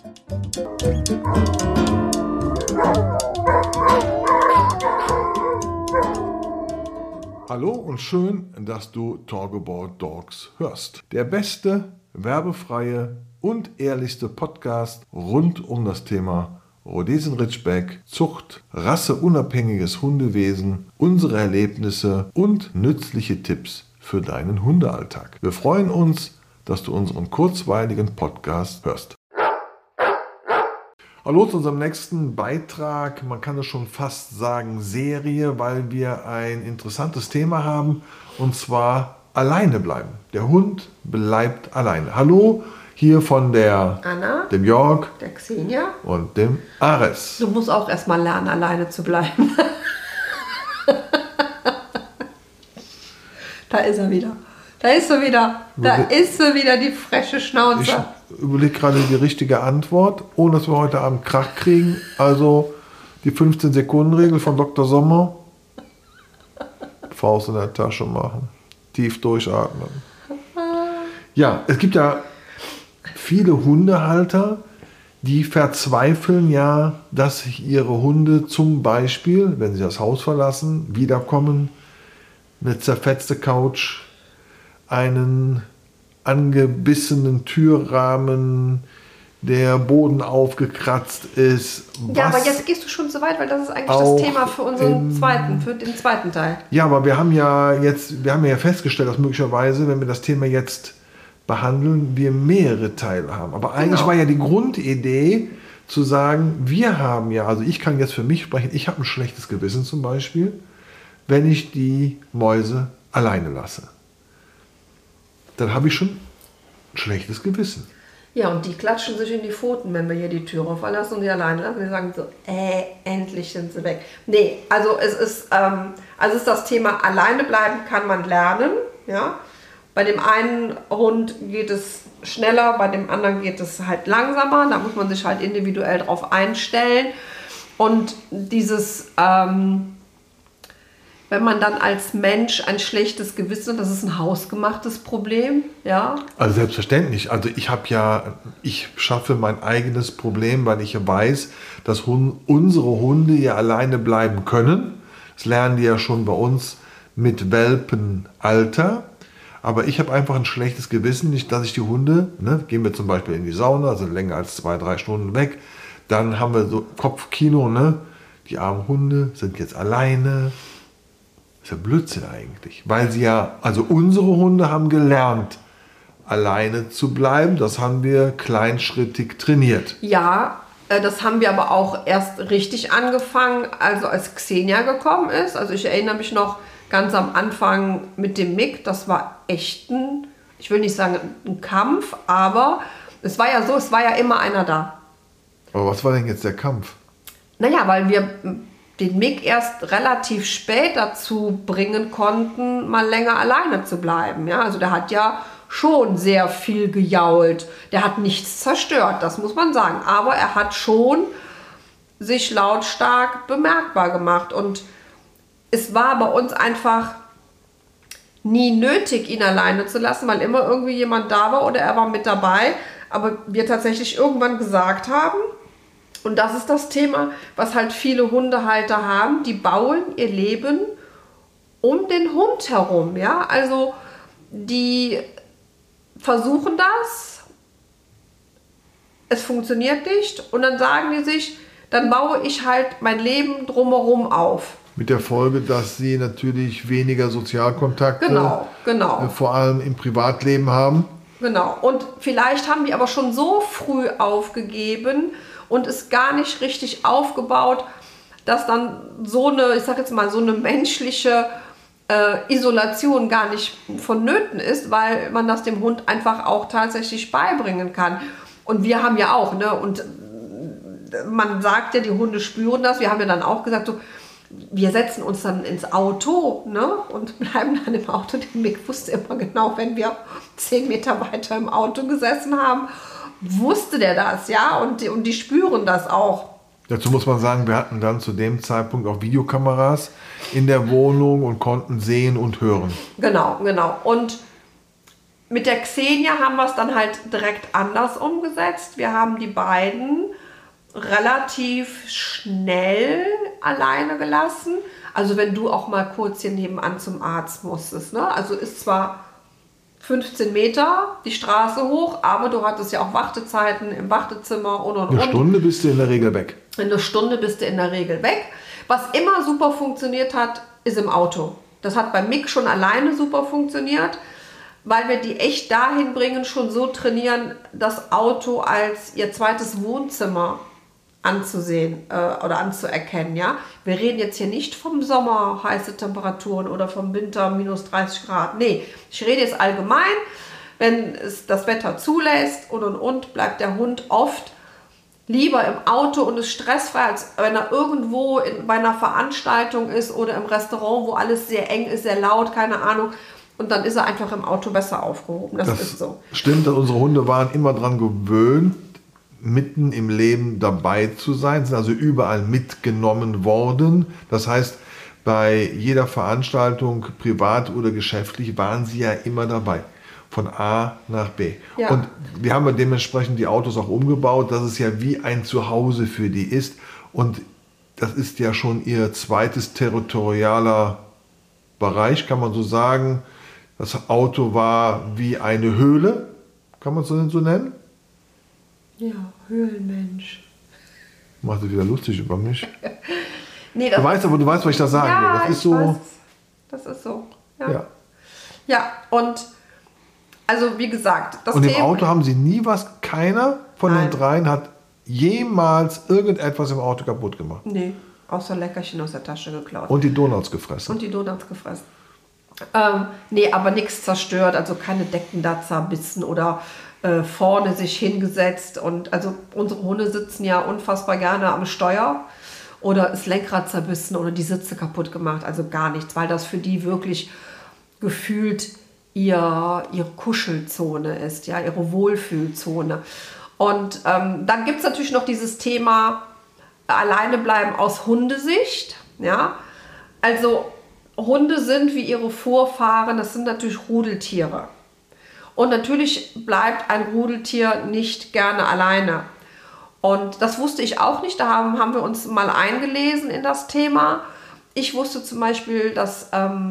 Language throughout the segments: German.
Hallo und schön, dass du Talk About Dogs hörst. Der beste, werbefreie und ehrlichste Podcast rund um das Thema Rhodesian Ridgeback, Zucht, rasseunabhängiges Hundewesen, unsere Erlebnisse und nützliche Tipps für deinen Hundealltag. Wir freuen uns, dass du unseren kurzweiligen Podcast hörst. Hallo zu unserem nächsten Beitrag, man kann es schon fast sagen Serie, weil wir ein interessantes Thema haben, und zwar alleine bleiben. Der Hund bleibt alleine. Hallo, hier von der Anna, dem Jörg, der Xenia und dem Ares. Du musst auch erstmal lernen, alleine zu bleiben. Da ist er wieder. Da ist sie wieder, die freche Schnauze. Ich überlege gerade die richtige Antwort, ohne dass wir heute Abend Krach kriegen. Also die 15-Sekunden-Regel von Dr. Sommer. Faust in der Tasche machen. Tief durchatmen. Ja, es gibt ja viele Hundehalter, die verzweifeln ja, dass sich ihre Hunde zum Beispiel, wenn sie das Haus verlassen, wiederkommen, eine zerfetzte Couch, einen angebissenen Türrahmen, der Boden aufgekratzt ist. Ja, aber jetzt gehst du schon so weit, weil das ist eigentlich das Thema für den zweiten Teil. Ja, aber wir haben ja festgestellt, dass möglicherweise, wenn wir das Thema jetzt behandeln, wir mehrere Teile haben. Aber eigentlich war ja die Grundidee zu sagen, wir haben ja, also ich kann jetzt für mich sprechen, ich habe ein schlechtes Gewissen zum Beispiel, wenn ich die Mäuse alleine lasse. Dann habe ich schon ein schlechtes Gewissen. Ja, und die klatschen sich in die Pfoten, wenn wir hier die Türe verlassen und die alleine lassen. Die sagen so, endlich sind sie weg. Nee, also es ist das Thema, alleine bleiben kann man lernen. Ja? Bei dem einen Hund geht es schneller, bei dem anderen geht es halt langsamer. Da muss man sich halt individuell drauf einstellen. Und dieses... wenn man dann als Mensch ein schlechtes Gewissen hat, das ist ein hausgemachtes Problem, ja? Also selbstverständlich. Also ich schaffe mein eigenes Problem, weil ich weiß, dass unsere Hunde ja alleine bleiben können. Das lernen die ja schon bei uns mit Welpenalter. Aber ich habe einfach ein schlechtes Gewissen, nicht, dass ich die Hunde, gehen wir zum Beispiel in die Sauna, sind länger als 2-3 Stunden weg, dann haben wir so Kopfkino, die armen Hunde sind jetzt alleine. Das ist ja Blödsinn eigentlich, weil unsere Hunde haben gelernt, alleine zu bleiben. Das haben wir kleinschrittig trainiert. Ja, das haben wir aber auch erst richtig angefangen, also als Xenia gekommen ist. Also ich erinnere mich noch ganz am Anfang mit dem Mick, das war echt ich will nicht sagen ein Kampf, aber es war ja so, es war ja immer einer da. Aber was war denn jetzt der Kampf? Naja, weil wir den Mick erst relativ spät dazu bringen konnten, mal länger alleine zu bleiben. Ja, also der hat ja schon sehr viel gejault. Der hat nichts zerstört, das muss man sagen. Aber er hat schon sich lautstark bemerkbar gemacht. Und es war bei uns einfach nie nötig, ihn alleine zu lassen, weil immer irgendwie jemand da war oder er war mit dabei. Aber wir tatsächlich irgendwann gesagt haben, und das ist das Thema, was halt viele Hundehalter haben, die bauen ihr Leben um den Hund herum. Ja? Also die versuchen das, es funktioniert nicht und dann sagen die sich, dann baue ich halt mein Leben drumherum auf. Mit der Folge, dass sie natürlich weniger Sozialkontakte, genau. Vor allem im Privatleben haben. Genau, und vielleicht haben die aber schon so früh aufgegeben und ist gar nicht richtig aufgebaut, dass dann so eine, ich sag jetzt mal, so eine menschliche Isolation gar nicht vonnöten ist, weil man das dem Hund einfach auch tatsächlich beibringen kann. Und wir haben ja auch, und man sagt ja, die Hunde spüren das. Wir haben ja dann auch gesagt, so, wir setzen uns dann ins Auto und bleiben dann im Auto. Der Mick wusste immer genau, wenn wir 10 Meter weiter im Auto gesessen haben, wusste der das, ja, und die spüren das auch. Dazu muss man sagen, wir hatten dann zu dem Zeitpunkt auch Videokameras in der Wohnung und konnten sehen und hören. Genau. Und Mit der Xenia haben wir es dann halt direkt anders umgesetzt. Wir haben die beiden relativ schnell alleine gelassen. Also wenn du auch mal kurz hier nebenan zum Arzt musstest. Ne? Also ist zwar 15 Meter die Straße hoch, aber du hattest ja auch Wartezeiten im Wartezimmer und. Eine Stunde bist du in der Regel weg. Eine Stunde bist du in der Regel weg. Was immer super funktioniert hat, ist im Auto. Das hat bei Mick schon alleine super funktioniert, weil wir die echt dahin bringen, schon so trainieren, das Auto als ihr zweites Wohnzimmer anzusehen oder anzuerkennen. Ja? Wir reden jetzt hier nicht vom Sommer, heiße Temperaturen oder vom Winter, minus 30 Grad. Nee, ich rede jetzt allgemein. Wenn es das Wetter zulässt und, bleibt der Hund oft lieber im Auto und ist stressfrei, als wenn er irgendwo bei einer Veranstaltung ist oder im Restaurant, wo alles sehr eng ist, sehr laut, keine Ahnung. Und dann ist er einfach im Auto besser aufgehoben. Das ist so. Stimmt, unsere Hunde waren immer daran gewöhnt, mitten im Leben dabei zu sein, sind also überall mitgenommen worden. Das heißt, bei jeder Veranstaltung, privat oder geschäftlich, waren sie ja immer dabei. Von A nach B. Ja. Und wir haben ja dementsprechend die Autos auch umgebaut, dass es ja wie ein Zuhause für die ist. Und das ist ja schon ihr zweites territorialer Bereich, kann man so sagen. Das Auto war wie eine Höhle, kann man es so nennen? Ja, Höhlenmensch. Macht sich wieder lustig über mich. Nee, du weißt, was ich da sagen will. Das ist so. Weiß. Das ist so. Ja, und also wie gesagt, das und im Auto haben sie nie keiner von den dreien hat jemals irgendetwas im Auto kaputt gemacht. Nee, außer Leckerchen aus der Tasche geklaut. Und die Donuts gefressen. Nee, aber nichts zerstört, also keine Decken da zerbissen oder vorne sich hingesetzt. Und also unsere Hunde sitzen ja unfassbar gerne am Steuer oder das Lenkrad zerbissen oder die Sitze kaputt gemacht. Also gar nichts, weil das für die wirklich gefühlt ihre Kuschelzone ist, ja, ihre Wohlfühlzone. Und dann gibt es natürlich noch dieses Thema alleine bleiben aus Hundesicht. Ja? Also Hunde sind wie ihre Vorfahren, das sind natürlich Rudeltiere. Und natürlich bleibt ein Rudeltier nicht gerne alleine. Und das wusste ich auch nicht, da haben wir uns mal eingelesen in das Thema. Ich wusste zum Beispiel, dass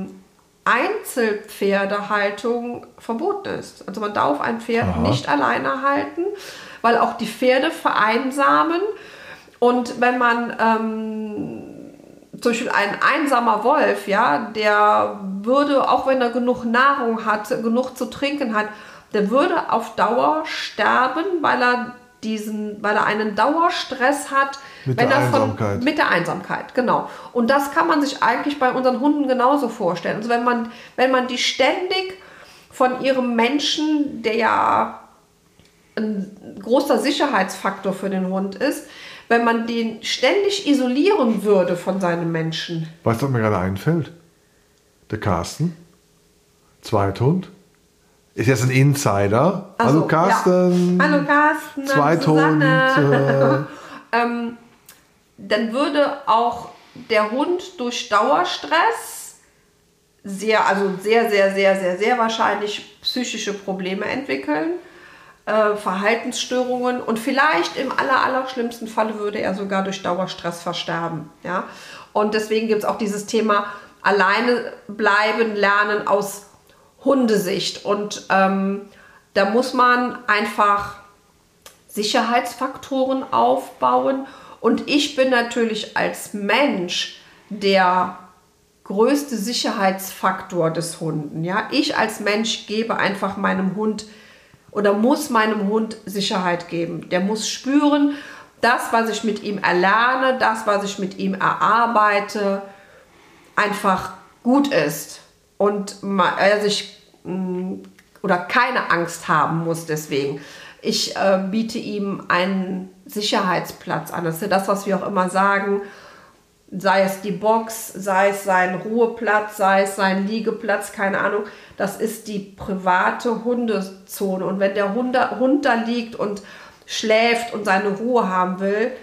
Einzelpferdehaltung verboten ist. Also man darf ein Pferd nicht alleine halten, weil auch die Pferde vereinsamen. Und wenn man zum Beispiel ein einsamer Wolf, ja, der würde, auch wenn er genug Nahrung hat, genug zu trinken hat, der würde auf Dauer sterben, weil er einen Dauerstress hat. Mit der Einsamkeit, genau. Und das kann man sich eigentlich bei unseren Hunden genauso vorstellen. Also wenn man die ständig von ihrem Menschen, der ja ein großer Sicherheitsfaktor für den Hund ist, wenn man den ständig isolieren würde von seinem Menschen. Weißt du, was mir gerade einfällt? Der Carsten, Zweithund, ist jetzt ein Insider. Hallo Carsten. Ja. Hallo Carsten. Zweithund. Dann würde auch der Hund durch Dauerstress sehr wahrscheinlich psychische Probleme entwickeln. Verhaltensstörungen und vielleicht im allerschlimmsten Fall würde er sogar durch Dauerstress versterben. Ja? Und deswegen gibt es auch dieses Thema alleine bleiben, lernen aus Hundesicht. Und da muss man einfach Sicherheitsfaktoren aufbauen. Und ich bin natürlich als Mensch der größte Sicherheitsfaktor des Hunden. Ja? Ich als Mensch gebe einfach meinem Hund oder muss meinem Hund Sicherheit geben. Der muss spüren, das, was ich mit ihm erlerne, das, was ich mit ihm erarbeite, einfach gut ist. Und er sich oder keine Angst haben muss deswegen. Ich biete ihm einen Sicherheitsplatz an. Das ist ja das, was wir auch immer sagen. Sei es die Box, sei es sein Ruheplatz, sei es sein Liegeplatz, keine Ahnung. Das ist die private Hundezone. Und wenn der Hund da liegt und schläft und seine Ruhe haben will,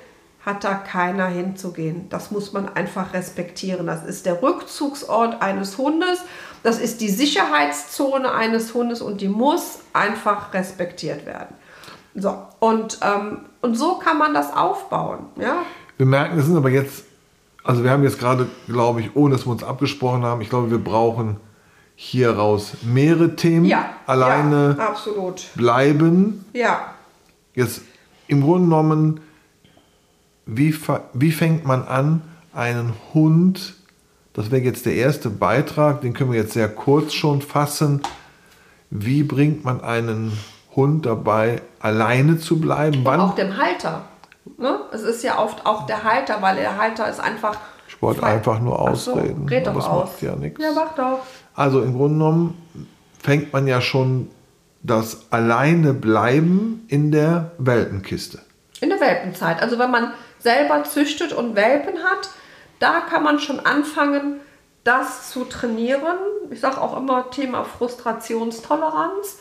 hat da keiner hinzugehen. Das muss man einfach respektieren. Das ist der Rückzugsort eines Hundes. Das ist die Sicherheitszone eines Hundes und die muss einfach respektiert werden. So, und so kann man das aufbauen. Ja? Wir merken, es sind aber jetzt, also wir haben jetzt gerade, glaube ich, ohne dass wir uns abgesprochen haben, ich glaube, wir brauchen hier raus mehrere Themen. Alleine absolut. Bleiben. Ja. Jetzt im Grunde genommen, wie fängt man an, einen Hund, das wäre jetzt der erste Beitrag, den können wir jetzt sehr kurz schon fassen, wie bringt man einen Hund dabei, alleine zu bleiben? Und auch dem Halter. Ne? Es ist ja oft auch der Halter, weil der Halter ist einfach... Ich wollte einfach nur ausreden. So, red doch das aus. Macht ja nichts. Ja, mach doch. Also im Grunde genommen fängt man ja schon das Alleinebleiben in der Welpenkiste. In der Welpenzeit. Also wenn man selber züchtet und Welpen hat, da kann man schon anfangen, das zu trainieren. Ich sage auch immer Thema Frustrationstoleranz,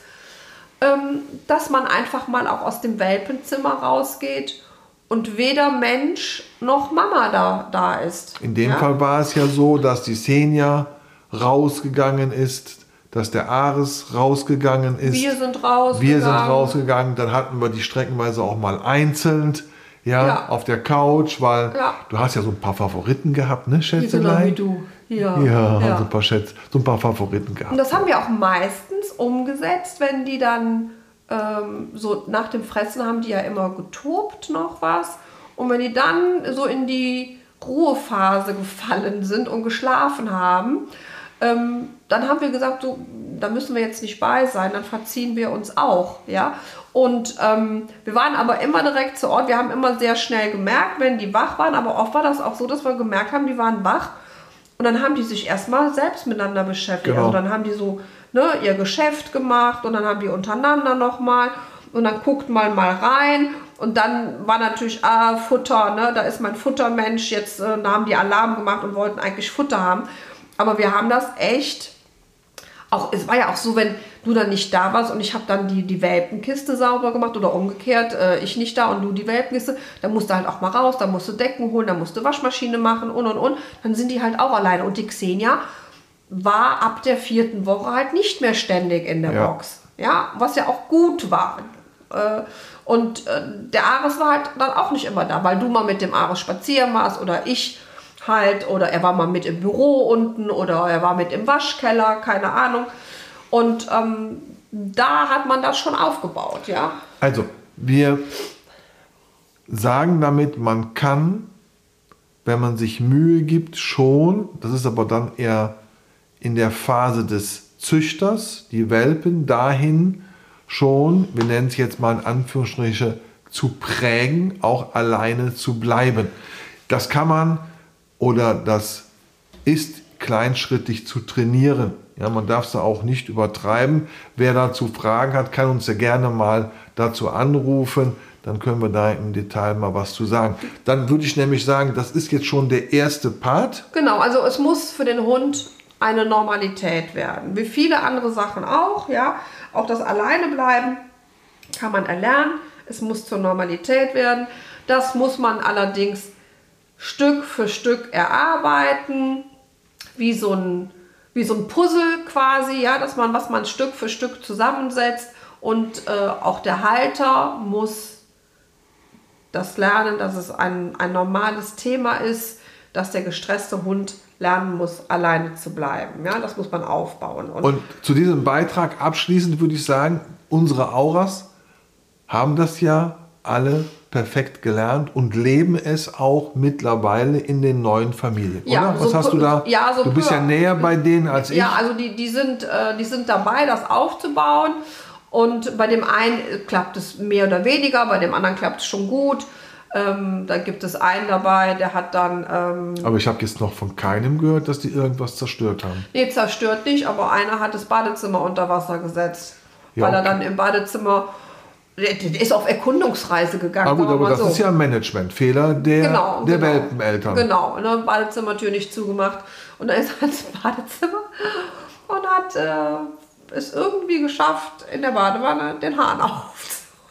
dass man einfach mal auch aus dem Welpenzimmer rausgeht und weder Mensch noch Mama da ist. In dem Fall war es ja so, dass die Xenia rausgegangen ist, dass der Ares rausgegangen ist. Wir sind rausgegangen. Dann hatten wir die streckenweise auch mal einzeln, auf der Couch, weil du hast ja so ein paar Favoriten gehabt, ne, Schätzelein? Genau wie du. Ja, so ein paar so ein paar Favoriten gehabt. Und das haben wir auch meistens umgesetzt, wenn die dann so nach dem Fressen haben die ja immer getobt noch was. Und wenn die dann so in die Ruhephase gefallen sind und geschlafen haben, dann haben wir gesagt, so, da müssen wir jetzt nicht bei sein, dann verziehen wir uns auch. Ja? Und wir waren aber immer direkt zu Ort. Wir haben immer sehr schnell gemerkt, wenn die wach waren, aber oft war das auch so, dass wir gemerkt haben, die waren wach. Und dann haben die sich erstmal selbst miteinander beschäftigt. Genau. Also dann haben die so ihr Geschäft gemacht und dann haben die untereinander nochmal und dann guckt man mal rein. Und dann war natürlich Futter, ne? Da ist mein Futtermensch, jetzt da haben die Alarm gemacht und wollten eigentlich Futter haben. Aber wir haben das echt, auch, es war ja auch so, wenn du dann nicht da warst und ich habe dann die Welpenkiste sauber gemacht oder umgekehrt, ich nicht da und du die Welpenkiste, dann musst du halt auch mal raus, dann musst du Decken holen, dann musst du Waschmaschine machen und. Dann sind die halt auch alleine. Und die Xenia war ab der 4. Woche halt nicht mehr ständig in der Box. Ja, was ja auch gut war. Und der Ares war halt dann auch nicht immer da, weil du mal mit dem Ares spazieren warst oder ich halt, oder er war mal mit im Büro unten oder er war mit im Waschkeller, keine Ahnung. Und da hat man das schon aufgebaut, ja. Also, wir sagen damit, man kann, wenn man sich Mühe gibt, schon, das ist aber dann eher in der Phase des Züchters, die Welpen dahin schon, wir nennen es jetzt mal in Anführungsstriche, zu prägen, auch alleine zu bleiben. Das kann man oder das ist kleinschrittig zu trainieren. Ja, man darf es auch nicht übertreiben. Wer dazu Fragen hat, kann uns ja gerne mal dazu anrufen. Dann können wir da im Detail mal was zu sagen. Dann würde ich nämlich sagen, das ist jetzt schon der erste Part. Genau, also es muss für den Hund eine Normalität werden. Wie viele andere Sachen auch, ja. Auch das Alleinebleiben kann man erlernen. Es muss zur Normalität werden. Das muss man allerdings Stück für Stück erarbeiten, wie so ein Puzzle quasi, ja, dass man, was man Stück für Stück zusammensetzt. Und auch der Halter muss das lernen, dass es ein normales Thema ist, dass der gestresste Hund lernen muss, alleine zu bleiben. Ja, das muss man aufbauen. Und zu diesem Beitrag abschließend würde ich sagen, unsere Auras haben das ja alle perfekt gelernt und leben es auch mittlerweile in den neuen Familien, ja, oder? Was so hast du da? Ja, so du bist ja näher bei denen als ich. Ja, also die sind dabei, das aufzubauen. Und bei dem einen klappt es mehr oder weniger, bei dem anderen klappt es schon gut. Da gibt es einen dabei, der hat dann... aber ich habe jetzt noch von keinem gehört, dass die irgendwas zerstört haben. Nee, zerstört nicht, aber einer hat das Badezimmer unter Wasser gesetzt. Ja, weil er dann im Badezimmer... Der ist auf Erkundungsreise gegangen. Aber gut, aber das ist ja ein Managementfehler der Welpeneltern. Genau, ne, Badezimmertür nicht zugemacht. Und dann ist er ins Badezimmer und hat es irgendwie geschafft, in der Badewanne den Hahn aufzudrehen.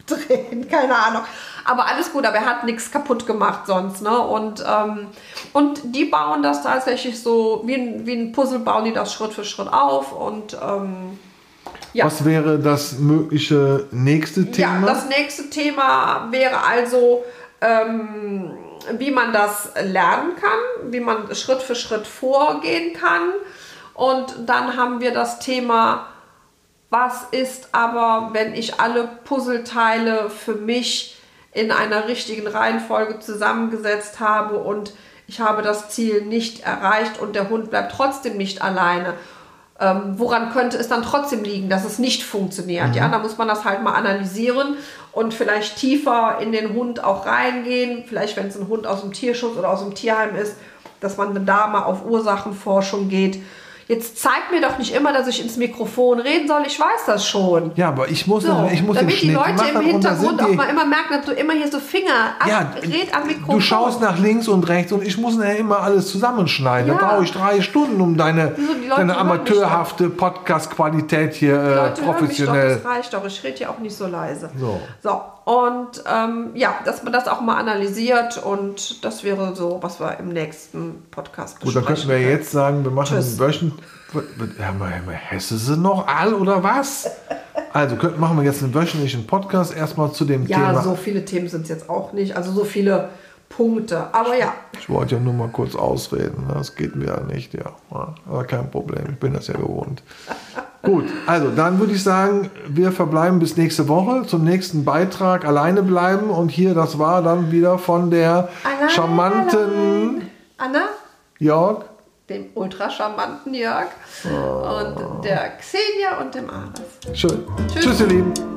drehen, keine Ahnung. Aber alles gut, aber er hat nichts kaputt gemacht sonst. Ne? Und die bauen das tatsächlich so, wie ein Puzzle bauen die das Schritt für Schritt auf. Und ja. Was wäre das mögliche nächste Thema? Ja, das nächste Thema wäre also, wie man das lernen kann, wie man Schritt für Schritt vorgehen kann. Und dann haben wir das Thema, was ist aber, wenn ich alle Puzzleteile für mich in einer richtigen Reihenfolge zusammengesetzt habe und ich habe das Ziel nicht erreicht und der Hund bleibt trotzdem nicht alleine. Woran könnte es dann trotzdem liegen, dass es nicht funktioniert? Ja, da muss man das halt mal analysieren und vielleicht tiefer in den Hund auch reingehen. Vielleicht, wenn es ein Hund aus dem Tierschutz oder aus dem Tierheim ist, dass man da mal auf Ursachenforschung geht. Jetzt zeig mir doch nicht immer, dass ich ins Mikrofon reden soll. Ich weiß das schon. Ja, aber ich muss den damit die Schnitt Leute machen im Hintergrund und da auch sind mal immer merken, dass du immer hier so red am Mikrofon. Du schaust nach links und rechts und ich muss ja immer alles zusammenschneiden. Ja. Da brauche ich 3 Stunden, um deine Leute amateurhafte Podcast-Qualität hier Leute, professionell... Hör mich doch, das reicht doch. Ich rede ja auch nicht so leise. So. Und dass man das auch mal analysiert und das wäre so, was wir im nächsten Podcast besprechen. Gut, dann könnten wir jetzt sagen, wir machen Tschüss. Hesse sie noch all oder was? Also machen wir jetzt einen wöchentlichen Podcast erstmal zu dem Thema. Ja, so viele Themen sind es jetzt auch nicht, also so viele Punkte, aber ja. Ich wollte ja nur mal kurz ausreden, das geht mir ja nicht, ja. Aber kein Problem, ich bin das ja gewohnt. Gut, also dann würde ich sagen, wir verbleiben bis nächste Woche zum nächsten Beitrag, alleine bleiben und hier, das war dann wieder von der charmanten Anna, Jörg, dem ultra charmanten Jörg und der Xenia und dem Ares. Schön. Tschüss, ihr Lieben.